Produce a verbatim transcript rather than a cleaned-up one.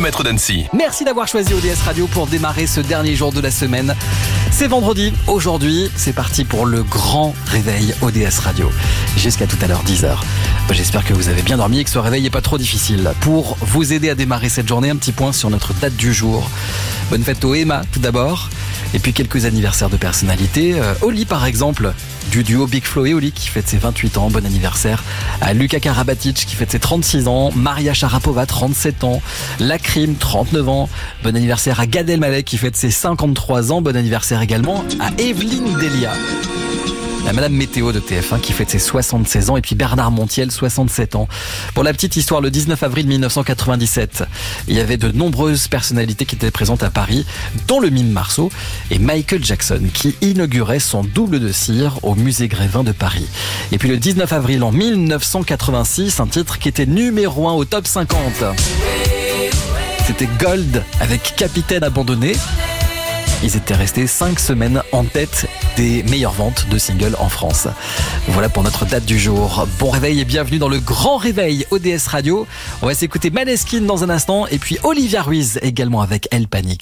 kilomètres d'Annecy. Merci d'avoir choisi O D S Radio pour démarrer ce dernier jour de la semaine. C'est vendredi, aujourd'hui, c'est parti pour le grand réveil O D S Radio. Jusqu'à tout à l'heure, dix heures. J'espère que vous avez bien dormi et que ce réveil n'est pas trop difficile. Pour vous aider à démarrer cette journée, un petit point sur notre date du jour. Bonne fête au Emma, tout d'abord. Et puis quelques anniversaires de personnalités. Euh, Oli, par exemple, du duo Big Flo et Oli, qui fête ses vingt-huit ans. Bon anniversaire à Luka Karabatic, qui fête ses trente-six ans. Maria Sharapova, trente-sept ans. Lakrim, trente-neuf ans. Bon anniversaire à Gad Elmaleh, qui fête ses cinquante-trois ans. Bon anniversaire également à Evelyne Delia, la Madame Météo de T F un, qui fête ses soixante-seize ans, et puis Bernard Montiel, soixante-sept ans. Pour la petite histoire, le dix-neuf avril mille neuf cent quatre-vingt-dix-sept, il y avait de nombreuses personnalités qui étaient présentes à Paris, dont le mime Marceau et Michael Jackson, qui inaugurait son double de cire au musée Grévin de Paris. Et puis le dix-neuf avril en mille neuf cent quatre-vingt-six, un titre qui était numéro un au top cinquante. C'était Gold avec Capitaine Abandonné. Ils étaient restés cinq semaines en tête des meilleures ventes de singles en France. Voilà pour notre date du jour. Bon réveil et bienvenue dans le grand réveil O D S Radio. On va s'écouter Maneskin dans un instant et puis Olivia Ruiz également avec Elle Panique.